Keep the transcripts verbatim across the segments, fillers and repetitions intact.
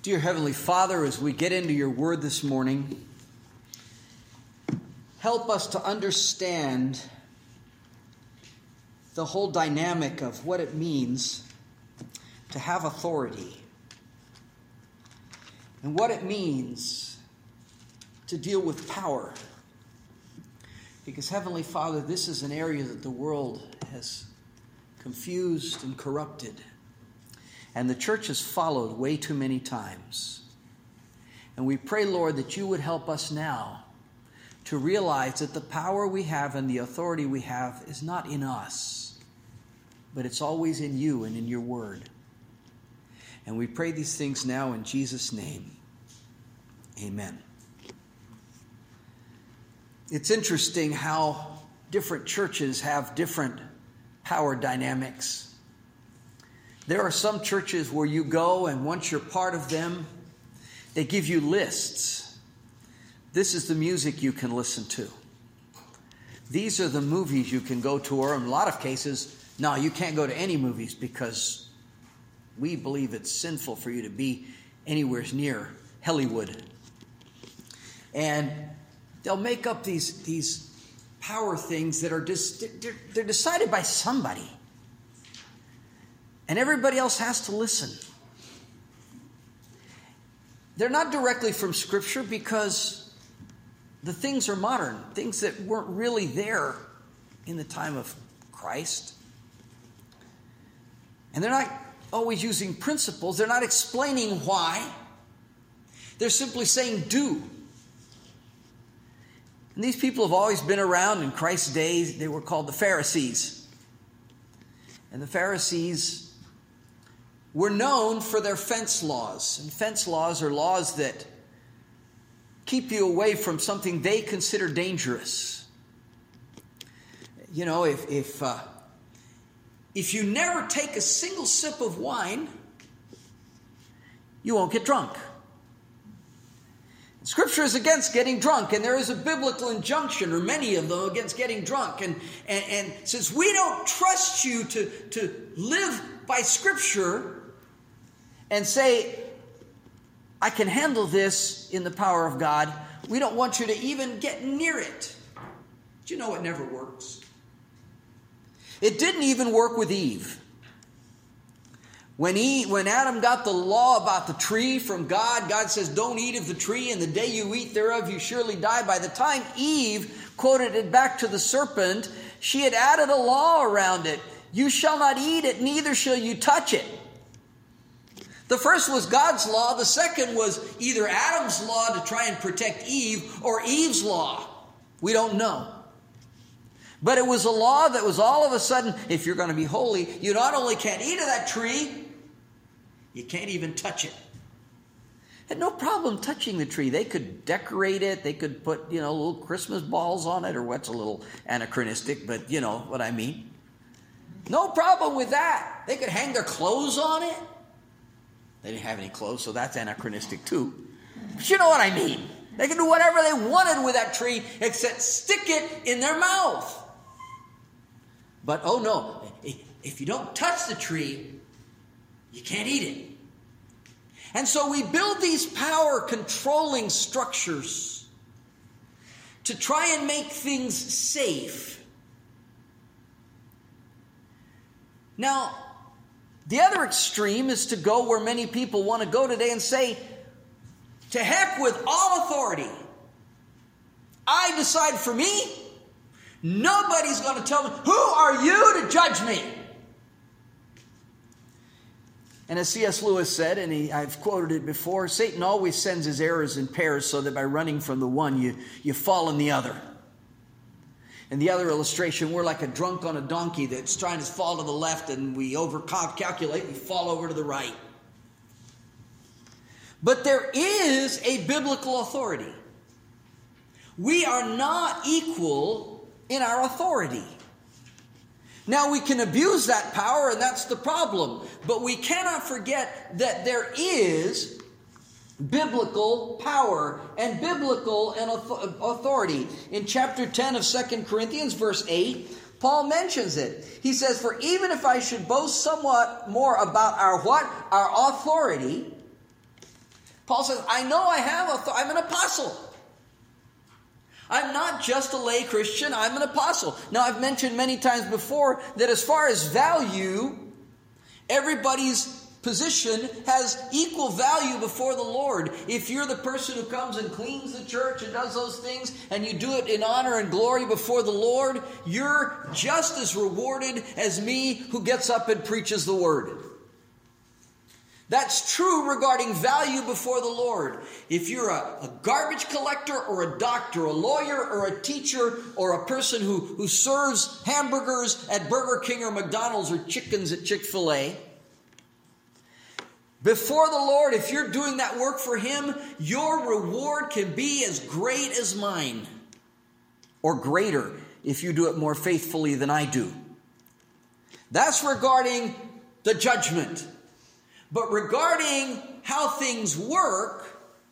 Dear Heavenly Father, as we get into your word this morning, help us to understand the whole dynamic of what it means to have authority and what it means to deal with power. Because Heavenly Father, this is an area that the world has confused and corrupted. And the church has followed way too many times. And we pray, Lord, that you would help us now to realize that the power we have and the authority we have is not in us, but it's always in you and in your word. And we pray these things now in Jesus' name. Amen. It's interesting how different churches have different power dynamics. There are some churches where you go, and once you're part of them, they give you lists. This is the music you can listen to. These are the movies you can go to, or in a lot of cases, no, you can't go to any movies because we believe it's sinful for you to be anywhere near Hollywood. And they'll make up these, these power things that are just, they're, they're decided by somebody. And everybody else has to listen. They're not directly from Scripture because the things are modern, things that weren't really there in the time of Christ. And they're not always using principles. They're not explaining why. They're simply saying do. And these people have always been around. In Christ's days, they were called the Pharisees. And the Pharisees were known for their fence laws. And fence laws are laws that keep you away from something they consider dangerous. You know, if if uh, if you never take a single sip of wine, you won't get drunk. Scripture is against getting drunk, and there is a biblical injunction, or many of them, against getting drunk. And, and, and since we don't trust you to, to live by Scripture and say, I can handle this in the power of God, we don't want you to even get near it. Do you know it never works? It didn't even work with Eve. When he, when Adam got the law about the tree from God, God says, don't eat of the tree, and the day you eat thereof you surely die. By the time Eve quoted it back to the serpent, she had added a law around it. You shall not eat it, neither shall you touch it. The first was God's law. The second was either Adam's law to try and protect Eve or Eve's law. We don't know. But it was a law that was all of a sudden, if you're going to be holy, you not only can't eat of that tree, you can't even touch it. Had no problem touching the tree. They could decorate it. They could put, you know, little Christmas balls on it, or what's a little anachronistic, but you know what I mean. No problem with that. They could hang their clothes on it. They didn't have any clothes, so that's anachronistic too. But you know what I mean. They could do whatever they wanted with that tree except stick it in their mouth. But oh no, if you don't touch the tree, you can't eat it. And so we build these power controlling structures to try and make things safe. Now, the other extreme is to go where many people want to go today and say, to heck with all authority. I decide for me. Nobody's going to tell me, who are you to judge me? And as C S Lewis said, and he, I've quoted it before, Satan always sends his errors in pairs so that by running from the one, you, you fall in the other. In the other illustration, we're like a drunk on a donkey that's trying to fall to the left, and we over-calculate, we fall over to the right. But there is a biblical authority. We are not equal in our authority. Now, we can abuse that power, and that's the problem. But we cannot forget that there is biblical power and biblical authority. In chapter ten of Second Corinthians, verse eight, Paul mentions it. He says, for even if I should boast somewhat more about our what? Our authority, Paul says, I know I have authority. I'm an apostle. I'm not just a lay Christian, I'm an apostle. Now, I've mentioned many times before that as far as value, everybody's position has equal value before the Lord. If you're the person who comes and cleans the church and does those things, and you do it in honor and glory before the Lord, you're just as rewarded as me who gets up and preaches the word. That's true regarding value before the Lord. If you're a, a garbage collector or a doctor, a lawyer or a teacher or a person who, who serves hamburgers at Burger King or McDonald's or chickens at Chick-fil-A, before the Lord, if you're doing that work for Him, your reward can be as great as mine, or greater if you do it more faithfully than I do. That's regarding the judgment. But regarding how things work,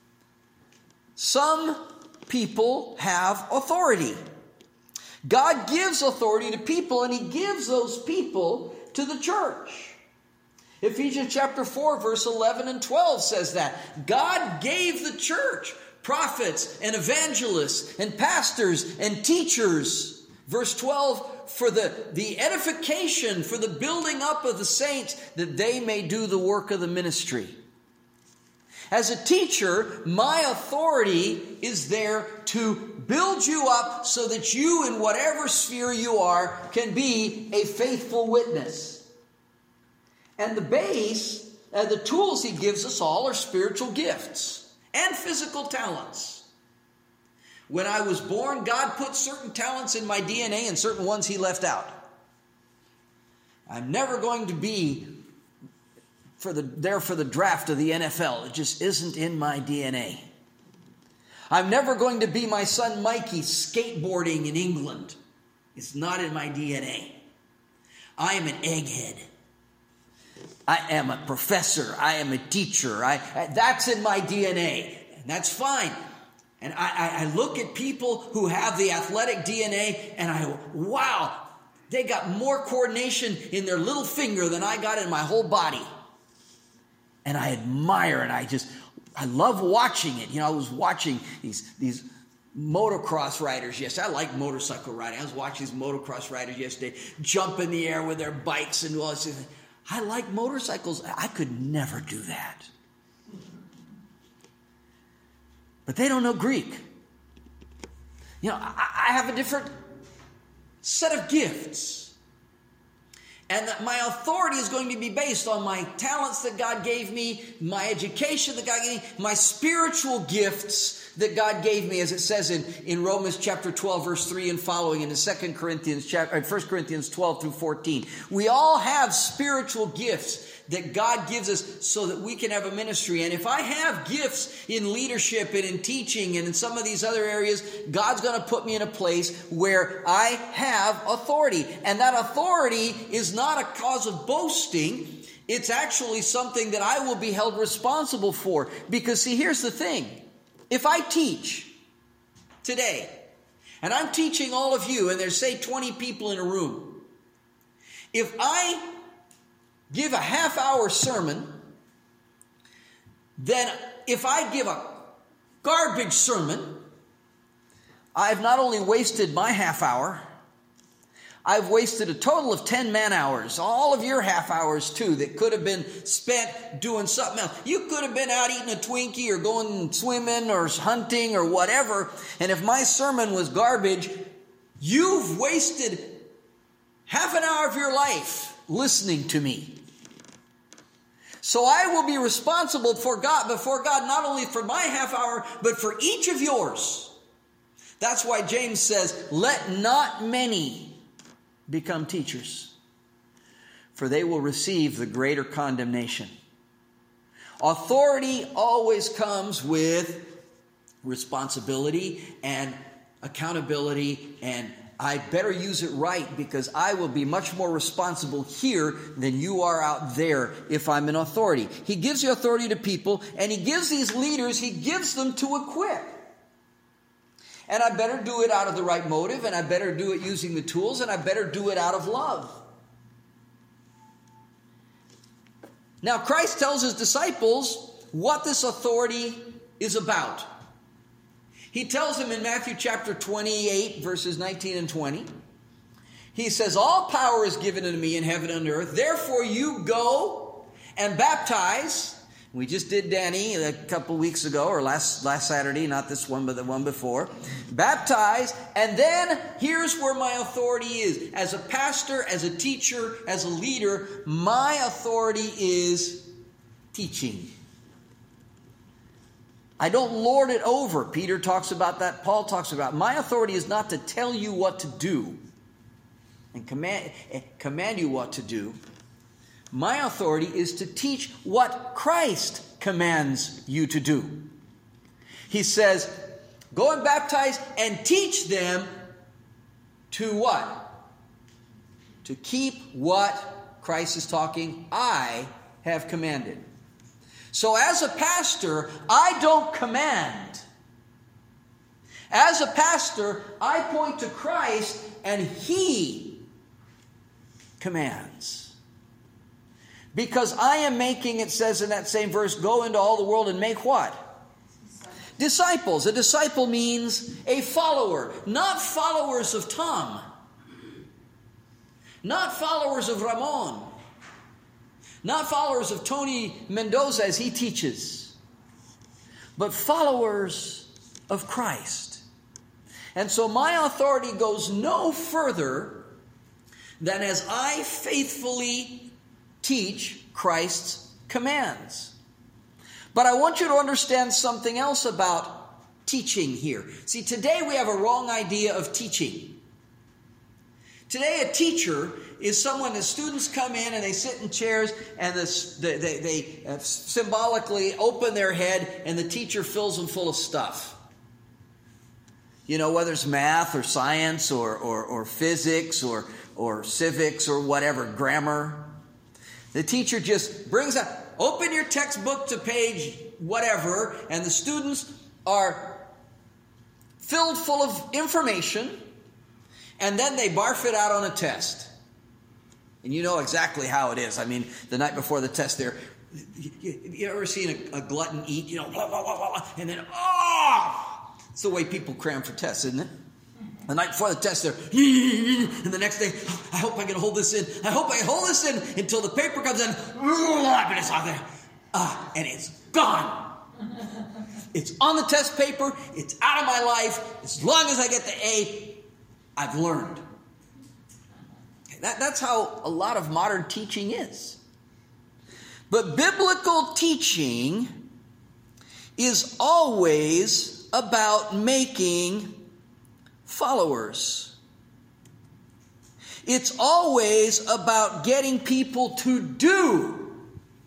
some people have authority. God gives authority to people, and He gives those people to the church. Ephesians chapter four, verse eleven and twelve says that. God gave the church prophets and evangelists and pastors and teachers. Verse twelve, for the, the edification, for the building up of the saints, that they may do the work of the ministry. As a teacher, my authority is there to build you up so that you, in whatever sphere you are, can be a faithful witness. And the base, uh, the tools He gives us all are spiritual gifts and physical talents. When I was born, God put certain talents in my D N A and certain ones He left out. I'm never going to be for the, there for the draft of the N F L. It just isn't in my D N A. I'm never going to be my son Mikey skateboarding in England. It's not in my D N A. I am an egghead. I am a professor. I am a teacher. I, that's in my D N A. And that's fine. And I, I look at people who have the athletic D N A and I, wow, they got more coordination in their little finger than I got in my whole body. And I admire and I just, I love watching it. You know, I was watching these, these motocross riders yesterday. I like motorcycle riding. I was watching these motocross riders yesterday jump in the air with their bikes and all this. I like motorcycles. I could never do that. But they don't know Greek. You know, I, I have a different set of gifts. And that my authority is going to be based on my talents that God gave me, my education that God gave me, my spiritual gifts that God gave me, as it says in, in Romans chapter twelve, verse three and following, and in Second Corinthians chapter, First Corinthians twelve through fourteen. We all have spiritual gifts that God gives us so that we can have a ministry. And if I have gifts in leadership and in teaching and in some of these other areas, God's going to put me in a place where I have authority. And that authority is not a cause of boasting. It's actually something that I will be held responsible for. Because see, here's the thing. If I teach today, and I'm teaching all of you, and there's, say, twenty people in a room, if I give a half-hour sermon, then if I give a garbage sermon, I've not only wasted my half hour, I've wasted a total of ten man-hours, all of your half-hours too, that could have been spent doing something else. You could have been out eating a Twinkie or going swimming or hunting or whatever, and if my sermon was garbage, you've wasted half an hour of your life listening to me. So I will be responsible for God, before God, not only for my half hour, but for each of yours. That's why James says, let not many become teachers, for they will receive the greater condemnation. Authority always comes with responsibility and accountability, and I better use it right, because I will be much more responsible here than you are out there if I'm in authority. He gives the authority to people, and He gives these leaders, He gives them to equip. And I better do it out of the right motive, and I better do it using the tools, and I better do it out of love. Now, Christ tells His disciples what this authority is about. He tells him in Matthew chapter twenty-eight, verses nineteen and twenty. He says, all power is given unto me in heaven and earth. Therefore you go and baptize. We just did Danny a couple weeks ago, or last, last Saturday, not this one, but the one before. Baptize, and then here's where my authority is. As a pastor, as a teacher, as a leader, my authority is teaching. I don't lord it over. Peter talks about that. Paul talks about it. My authority is not to tell you what to do and command, command you what to do. My authority is to teach what Christ commands you to do. He says, go and baptize and teach them to what? To keep what Christ is talking, I have commanded. So as a pastor, I don't command. As a pastor, I point to Christ and He commands. Because I am making, it says in that same verse, go into all the world and make what? Disciples. A disciple means a follower. Not followers of Tom. Not followers of Ramon. Not followers of Tony Mendoza as he teaches. But followers of Christ. And so my authority goes no further than as I faithfully teach Christ's commands. But I want you to understand something else about teaching here. See, today we have a wrong idea of teaching. Today a teacher is someone, the students come in and they sit in chairs and the, they, they, they uh, symbolically open their head and the teacher fills them full of stuff. You know, whether it's math or science or, or, or physics or, or civics or whatever, grammar. The teacher just brings up, open your textbook to page whatever, and the students are filled full of information, and then they barf it out on a test. And you know exactly how it is. I mean, the night before the test there, you, you ever seen a, a glutton eat, you know, blah, blah, blah, blah, and then, oh! It's the way people cram for tests, isn't it? The night before the test, they're, and the next day, I hope I can hold this in. I hope I can hold this in until the paper comes in. And it's on there. Ah, and it's gone. It's on the test paper. It's out of my life. As long as I get the A, I've learned. That, that's how a lot of modern teaching is. But biblical teaching is always about making followers. It's always about getting people to do.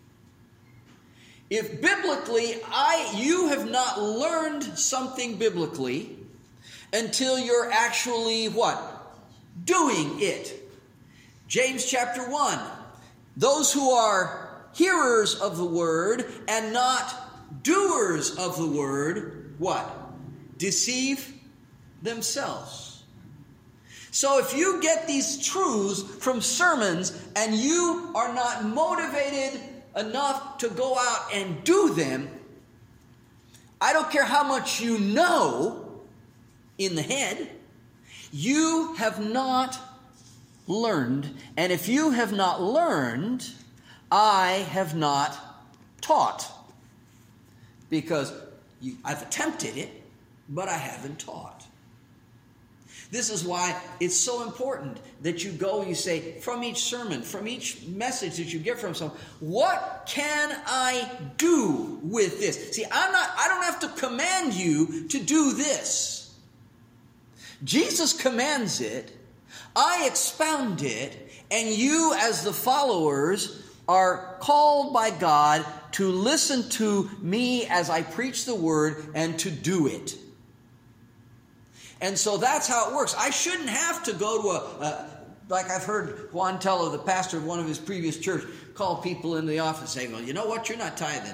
If biblically, I you have not learned something biblically until you're actually what? Doing it. James chapter one. Those who are hearers of the word and not doers of the word, what? Deceive themselves. So if you get these truths from sermons and you are not motivated enough to go out and do them, I don't care how much you know in the head, you have not learned. And if you have not learned, I have not taught. Because you, I've attempted it, but I haven't taught. This is why it's so important that you go and you say, from each sermon, from each message that you get from someone, what can I do with this? See, I'm not, I don't have to command you to do this. Jesus commands it, I expound it, and you as the followers are called by God to listen to me as I preach the word and to do it. And so that's how it works. I shouldn't have to go to a, a like I've heard Juan Tello, the pastor of one of his previous church, call people in the office saying, well, you know what, you're not tithing.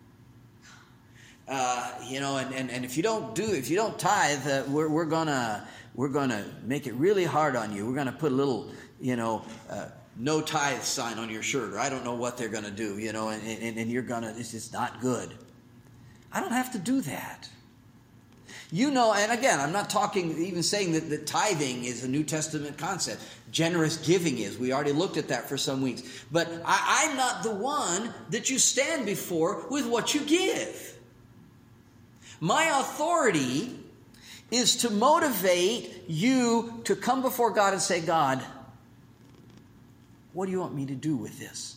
Uh, you know, and, and, and if you don't do, if you don't tithe, uh, we're, we're gonna we're gonna make it really hard on you. We're gonna put a little, you know, uh, no tithe sign on your shirt, or I don't know what they're going to do, you know, and, and, and you're going to, it's just not good. I don't have to do that. You know, and again, I'm not talking, even saying that, that tithing is a New Testament concept. Generous giving is. We already looked at that for some weeks. But I, I'm not the one that you stand before with what you give. My authority is to motivate you to come before God and say, God, what do you want me to do with this?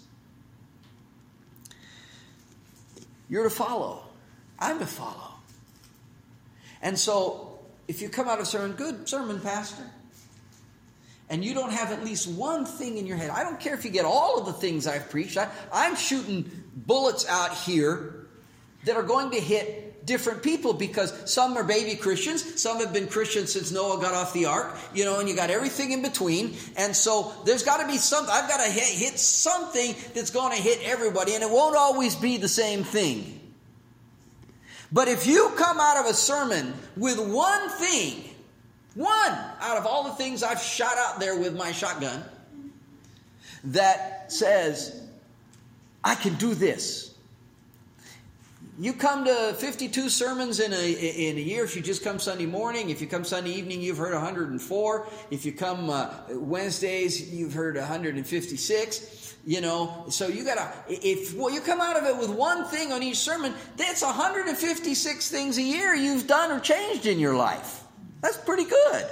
You're to follow. I'm to follow. And so, if you come out of sermon, good sermon, Pastor, and you don't have at least one thing in your head, I don't care if you get all of the things I've preached, I, I'm shooting bullets out here that are going to hit different people, because some are baby Christians, some have been Christians since Noah got off the ark, you know, and you got everything in between, and so there's got to be something, I've got to hit, hit something that's going to hit everybody, and it won't always be the same thing. But if you come out of a sermon with one thing, one out of all the things I've shot out there with my shotgun, that says, I can do this. You come to fifty-two sermons in a, in a year. If you just come Sunday morning, if you come Sunday evening, you've heard one hundred four. If you come uh, Wednesdays, you've heard one hundred fifty-six. You know, so you gotta, if well, you come out of it with one thing on each sermon, that's one hundred fifty-six things a year you've done or changed in your life. That's pretty good.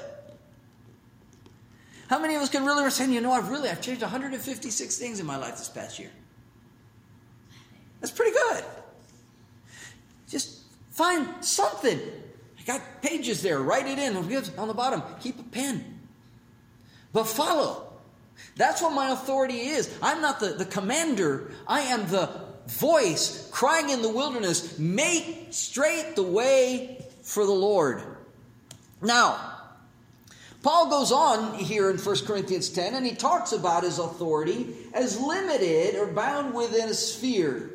How many of us can really say, you know, I've really, I've changed one hundred fifty-six things in my life this past year? That's pretty good. Just find something. I got pages there. Write it in on the bottom. Keep a pen. But follow. That's what my authority is. I'm not the, the commander. I am the voice crying in the wilderness, make straight the way for the Lord. Now, Paul goes on here in First Corinthians ten, and he talks about his authority as limited or bound within a sphere.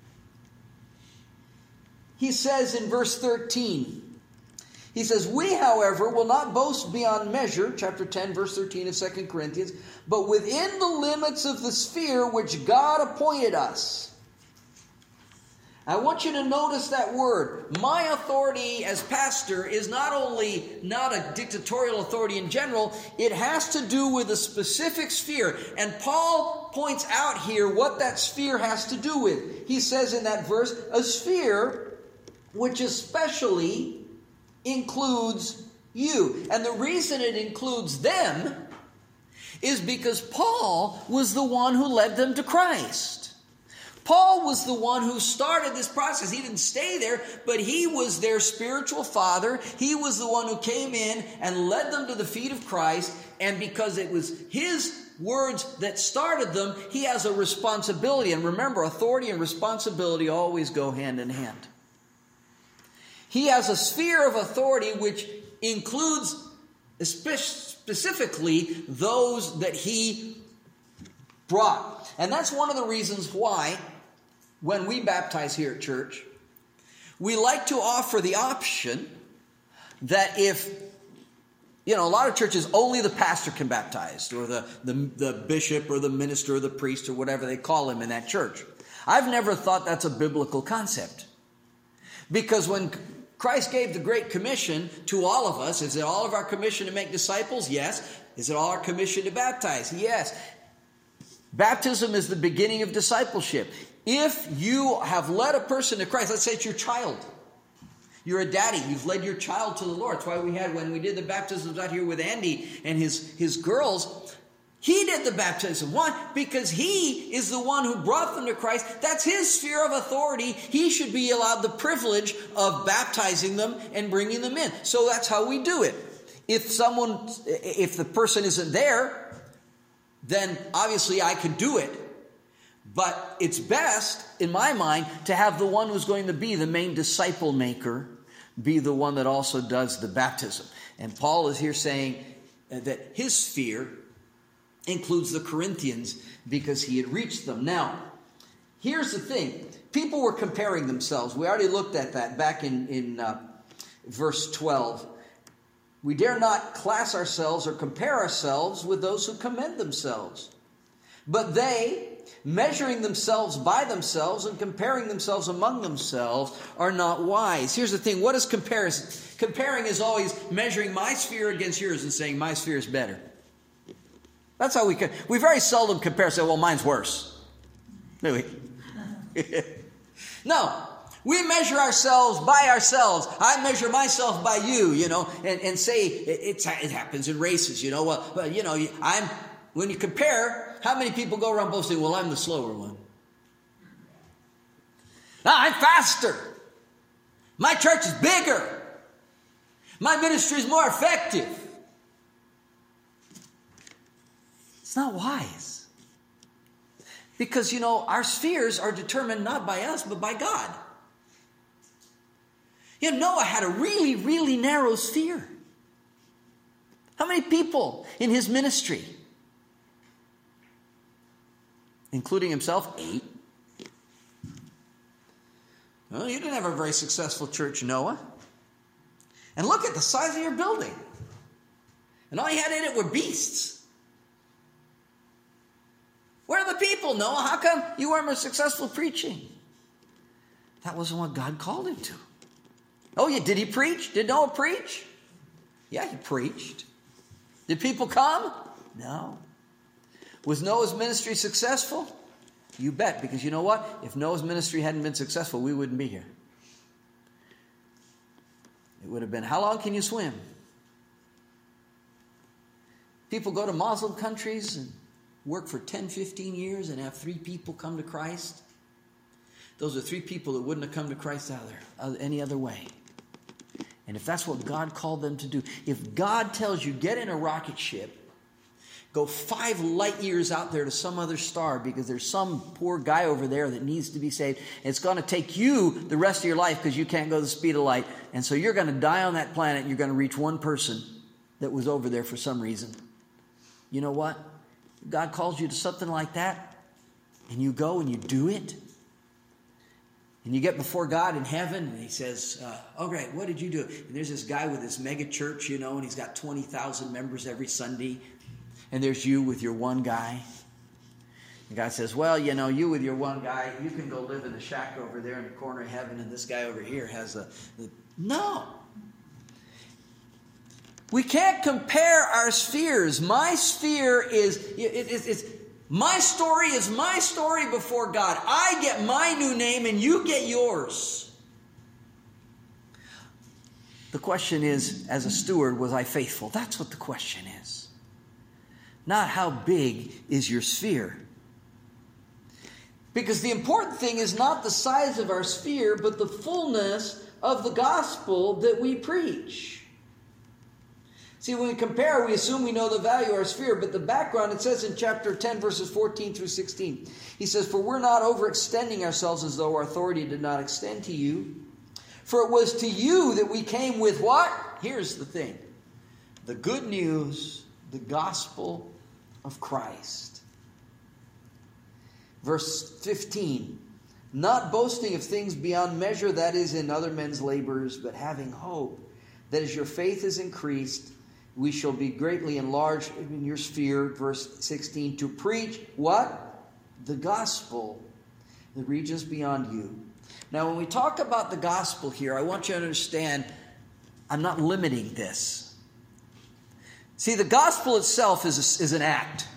He says in verse thirteen, he says, we, however, will not boast beyond measure, chapter ten, verse thirteen of Second Corinthians, but within the limits of the sphere which God appointed us. I want you to notice that word. My authority as pastor is not only not a dictatorial authority in general, it has to do with a specific sphere. And Paul points out here what that sphere has to do with. He says in that verse, a sphere which especially includes you. And the reason it includes them is because Paul was the one who led them to Christ. Paul was the one who started this process. He didn't stay there, but he was their spiritual father. He was the one who came in and led them to the feet of Christ. And because it was his words that started them, he has a responsibility. And remember, authority and responsibility always go hand in hand. He has a sphere of authority which includes specifically those that he brought. And that's one of the reasons why, when we baptize here at church, we like to offer the option that if, you know, a lot of churches, only the pastor can baptize, or the, the, the bishop or the minister or the priest or whatever they call him in that church. I've never thought that's a biblical concept. Because when Christ gave the Great Commission to all of us, is it all of our commission to make disciples? Yes. Is it all our commission to baptize? Yes. Baptism is the beginning of discipleship. If you have led a person to Christ, let's say it's your child. You're a daddy. You've led your child to the Lord. That's why we had, when we did the baptisms out here with Andy and his, his girls, he did the baptism. Why? Because he is the one who brought them to Christ. That's his sphere of authority. He should be allowed the privilege of baptizing them and bringing them in. So that's how we do it. If someone, if the person isn't there, then obviously I can do it. But it's best, in my mind, to have the one who's going to be the main disciple maker be the one that also does the baptism. And Paul is here saying that his sphere includes the Corinthians because he had reached them. Now, here's the thing. People were comparing themselves. We already looked at that back in, in uh, verse twelve. We dare not class ourselves or compare ourselves with those who commend themselves. But they, measuring themselves by themselves and comparing themselves among themselves, are not wise. Here's the thing. What is comparison? Comparing is always measuring my sphere against yours and saying my sphere is better. That's how we can. We very seldom compare. Say, well, mine's worse. Do we? No. We measure ourselves by ourselves. I measure myself by you, you know, and, and say it, it's, it happens in races, you know. Well, well, you know, I'm when you compare, how many people go around boasting, well, I'm the slower one. No, I'm faster. My church is bigger. My ministry is more effective. It's not wise. Because, you know, our spheres are determined not by us, but by God. You know, Noah had a really, really narrow sphere. How many people in his ministry? Including himself, eight. Well, you didn't have a very successful church, Noah. And look at the size of your building. And all you had in it were beasts. Where are the people, Noah? How come you weren't more successful preaching? That wasn't what God called him to. Oh, yeah, did he preach? Did Noah preach? Yeah, he preached. Did people come? No. Was Noah's ministry successful? You bet, because you know what? If Noah's ministry hadn't been successful, we wouldn't be here. It would have been, how long can you swim? People go to Muslim countries and work for ten, fifteen years and have three people come to Christ. Those are three people that wouldn't have come to Christ out there any other way. And if that's what God called them to do, if God tells you, get in a rocket ship, go five light years out there to some other star because there's some poor guy over there that needs to be saved, and it's going to take you the rest of your life because you can't go the speed of light, and so you're going to die on that planet and you're going to reach one person that was over there for some reason. You know what? God calls you to something like that, and you go and you do it. And you get before God in heaven, and he says, uh, all right, what did you do? And there's this guy with this mega church, you know, and he's got twenty thousand members every Sunday. And there's you with your one guy. And God says, well, you know, you with your one guy, you can go live in the shack over there in the corner of heaven, and this guy over here has a... a no. We can't compare our spheres. My sphere is... It, it, it's, My story is my story before God. I get my new name and you get yours. The question is, as a steward, was I faithful? That's what the question is. Not how big is your sphere. Because the important thing is not the size of our sphere, but the fullness of the gospel that we preach. See, when we compare, we assume we know the value of our sphere, but the background, it says in chapter ten, verses fourteen through sixteen. He says, for we're not overextending ourselves as though our authority did not extend to you. For it was to you that we came with what? Here's the thing. The good news, the gospel of Christ. Verse fifteen. Not boasting of things beyond measure, that is in other men's labors, but having hope that as your faith is increased, we shall be greatly enlarged in your sphere, verse sixteen, to preach what? The gospel that reaches beyond you. Now, when we talk about the gospel here, I want you to understand, I'm not limiting this. See, the gospel itself is, a, is an act.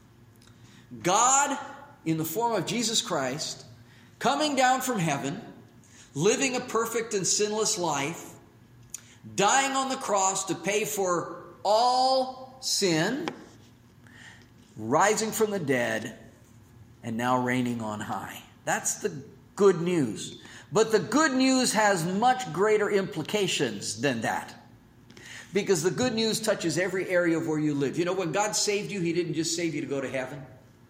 God, in the form of Jesus Christ, coming down from heaven, living a perfect and sinless life, dying on the cross to pay for all sin, rising from the dead, and now reigning on high. That's the good news. But the good news has much greater implications than that. Because the good news touches every area of where you live. You know, when God saved you, He didn't just save you to go to heaven.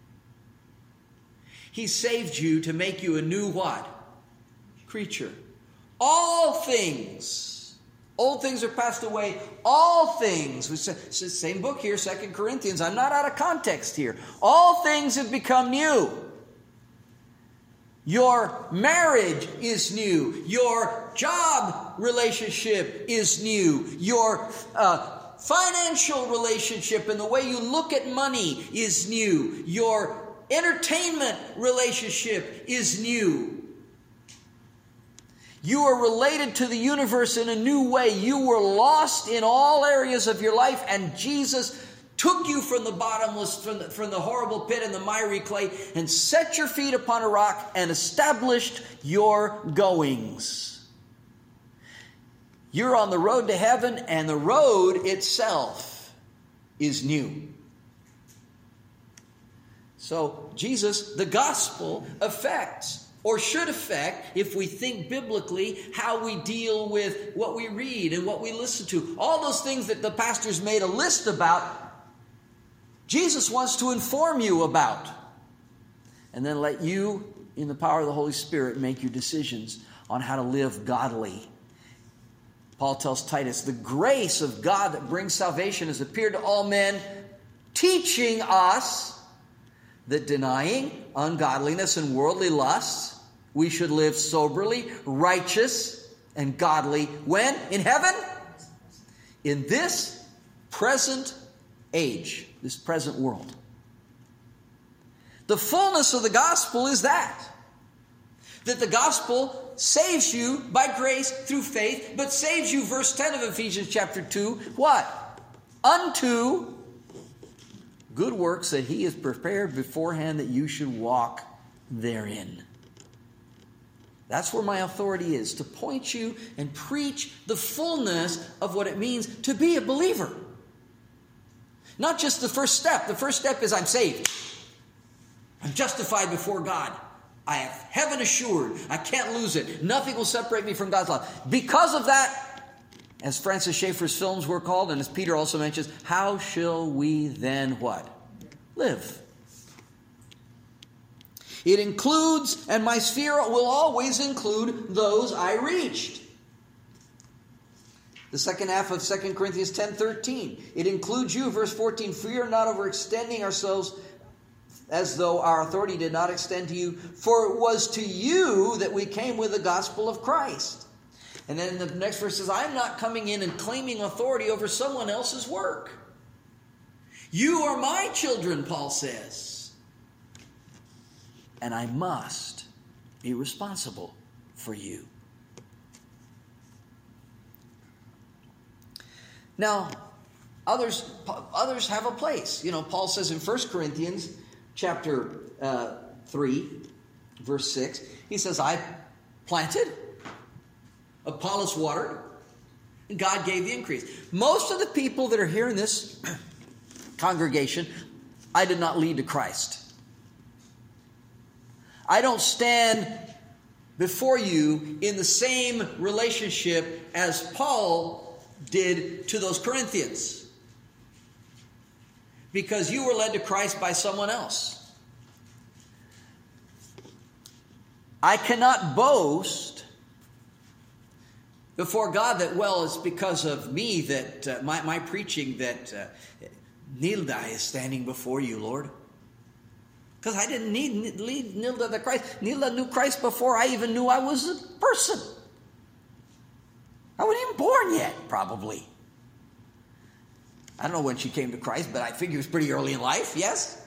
He saved you to make you a new what? Creature. All things. Old things are passed away. All things. It's the same book here, Second Corinthians. I'm not out of context here. All things have become new. Your marriage is new. Your job relationship is new. Your uh, financial relationship and the way you look at money is new. Your entertainment relationship is new. You are related to the universe in a new way. You were lost in all areas of your life, and Jesus took you from the bottomless, from the, from the horrible pit and the miry clay, and set your feet upon a rock and established your goings. You're on the road to heaven, and the road itself is new. So Jesus, the gospel, affects, or should affect, if we think biblically, how we deal with what we read and what we listen to. All those things that the pastors made a list about, Jesus wants to inform you about. And then let you, in the power of the Holy Spirit, make your decisions on how to live godly. Paul tells Titus, the grace of God that brings salvation has appeared to all men, teaching us that denying ungodliness and worldly lusts, we should live soberly, righteous, and godly. When? In heaven? In this present age, this present world. The fullness of the gospel is that. That the gospel saves you by grace through faith, but saves you, verse ten of Ephesians chapter two, what? Unto good works that he has prepared beforehand that you should walk therein. That's where my authority is, to point you and preach the fullness of what it means to be a believer. Not just the first step. The first step is I'm saved. I'm justified before God. I have heaven assured. I can't lose it. Nothing will separate me from God's love. Because of that, as Francis Schaeffer's films were called, and as Peter also mentions, how shall we then what? Live. It includes, and my sphere will always include those I reached. The second half of Second Corinthians ten thirteen. It includes you, verse fourteen. Fear not overextending ourselves as though our authority did not extend to you. For it was to you that we came with the gospel of Christ. And then the next verse says, I'm not coming in and claiming authority over someone else's work. You are my children, Paul says. And I must be responsible for you. Now, others others have a place. You know, Paul says in First Corinthians chapter uh, three, verse six, he says, I planted, Apollos watered, and God gave the increase. Most of the people that are here in this congregation, I did not lead to Christ. I don't stand before you in the same relationship as Paul did to those Corinthians, because you were led to Christ by someone else. I cannot boast before God that, well, it's because of me that uh, my, my preaching that uh, Nilda is standing before you, Lord. Because I didn't need lead Nilda to Christ. Nilda knew Christ before I even knew I was a person. I wasn't even born yet, probably. I don't know when she came to Christ, but I figure it was pretty early in life, yes?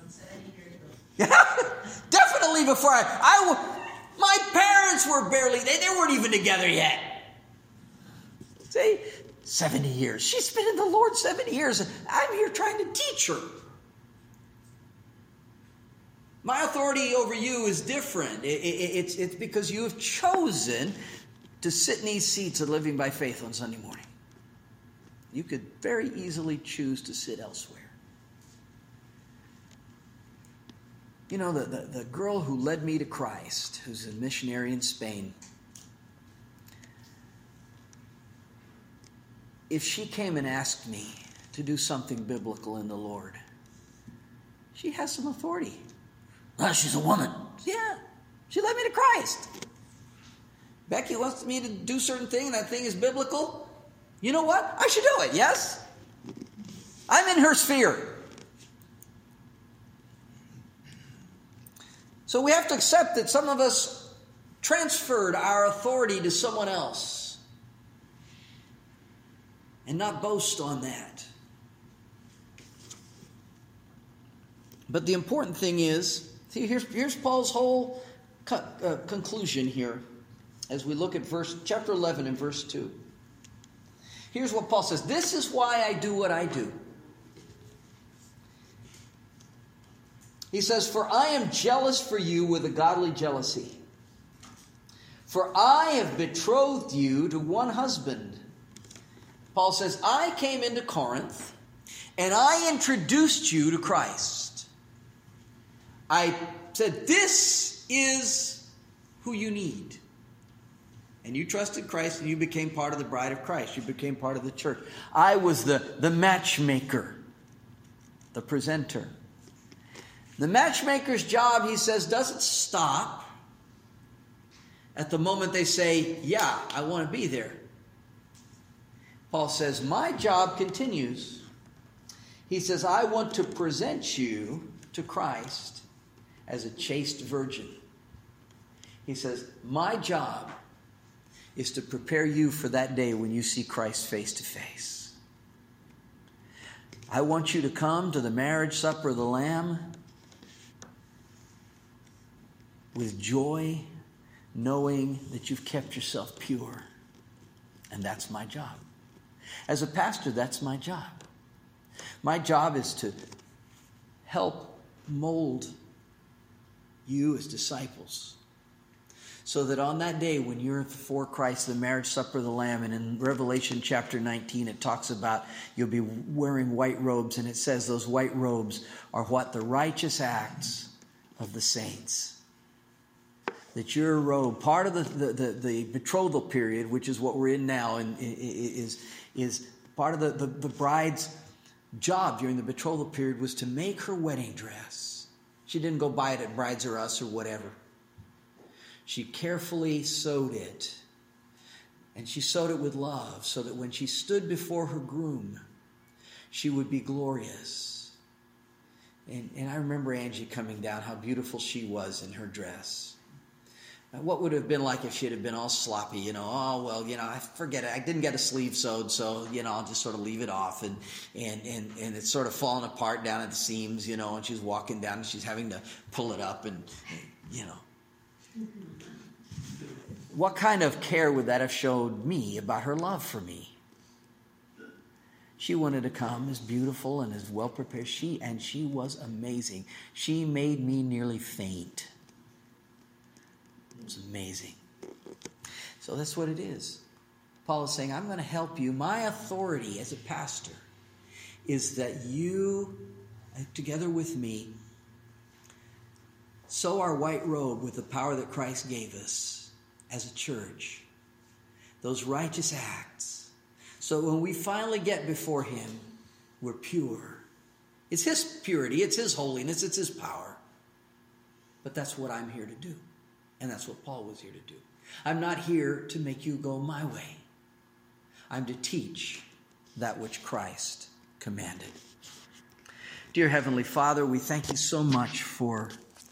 Definitely before I, I... My parents were barely... They, they weren't even together yet. See? seventy years. She's been in the Lord seventy years. And I'm here trying to teach her. My authority over you is different. It, it, it's, it's because you have chosen to sit in these seats of living by faith on Sunday morning. You could very easily choose to sit elsewhere. You know, the, the, the girl who led me to Christ, who's a missionary in Spain, if she came and asked me to do something biblical in the Lord, she has some authority. Well, she's a woman. Yeah, she led me to Christ. Becky wants me to do a certain thing, and that thing is biblical. You know what? I should do it, yes? I'm in her sphere. So we have to accept that some of us transferred our authority to someone else and not boast on that. But the important thing is, see, here's, here's Paul's whole co- uh, conclusion here as we look at verse chapter eleven and verse two. Here's what Paul says. This is why I do what I do. He says, for I am jealous for you with a godly jealousy. For I have betrothed you to one husband. Paul says, I came into Corinth and I introduced you to Christ. I said, this is who you need. And you trusted Christ and you became part of the bride of Christ. You became part of the church. I was the, the matchmaker, the presenter. The matchmaker's job, he says, doesn't stop at the moment they say, yeah, I want to be there. Paul says, my job continues. He says, I want to present you to Christ as a chaste virgin. He says, my job is to prepare you for that day when you see Christ face to face. I want you to come to the marriage supper of the Lamb with joy, knowing that you've kept yourself pure. And that's my job. As a pastor, that's my job. My job is to help mold you as disciples, so that on that day when you're before Christ, the marriage supper of the Lamb, and in Revelation chapter nineteen, it talks about you'll be wearing white robes, and it says those white robes are what? The righteous acts of the saints. That your robe, part of the, the, the, the betrothal period, which is what we're in now, and is, is part of the, the, the bride's job during the betrothal period was to make her wedding dress. She didn't go buy it at Brides R Us or whatever. She carefully sewed it. And she sewed it with love so that when she stood before her groom, she would be glorious. And, and I remember Angie coming down, how beautiful she was in her dress. What would it have been like if she'd have been all sloppy, you know, oh, well, you know, I forget it. I didn't get a sleeve sewed, so, you know, I'll just sort of leave it off. And, and, and, and it's sort of falling apart down at the seams, you know, and she's walking down and she's having to pull it up and, you know. What kind of care would that have showed me about her love for me? She wanted to come as beautiful and as well prepared. She, and she was amazing. She made me nearly faint. It's amazing. So that's what it is. Paul is saying, I'm going to help you. My authority as a pastor is that you, together with me, sew our white robe with the power that Christ gave us as a church. Those righteous acts. So when we finally get before him, we're pure. It's his purity. It's his holiness. It's his power. But that's what I'm here to do. And that's what Paul was here to do. I'm not here to make you go my way. I'm to teach that which Christ commanded. Dear Heavenly Father, we thank you so much for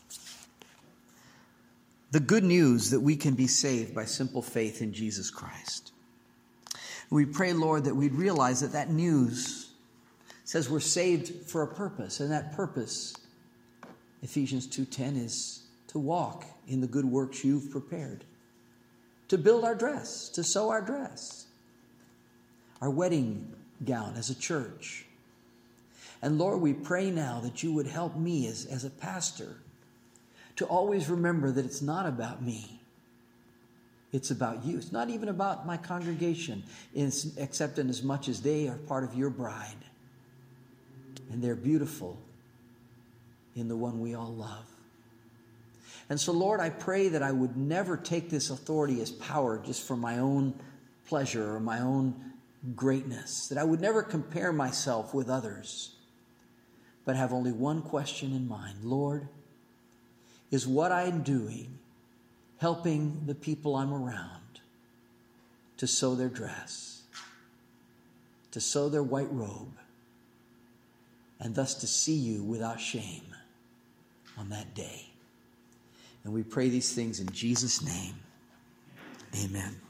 the good news that we can be saved by simple faith in Jesus Christ. We pray, Lord, that we'd realize that that news says we're saved for a purpose. And that purpose, Ephesians two ten, is to walk in the good works you've prepared, to build our dress, to sew our dress, our wedding gown as a church. And Lord, we pray now that you would help me as, as a pastor to always remember that it's not about me. It's about you. It's not even about my congregation, except in as much as they are part of your bride. And they're beautiful in the one we all love. And so, Lord, I pray that I would never take this authority as power just for my own pleasure or my own greatness, that I would never compare myself with others, but have only one question in mind. Lord, is what I'm doing helping the people I'm around to sew their dress, to sew their white robe, and thus to see you without shame on that day? And we pray these things in Jesus' name. Amen.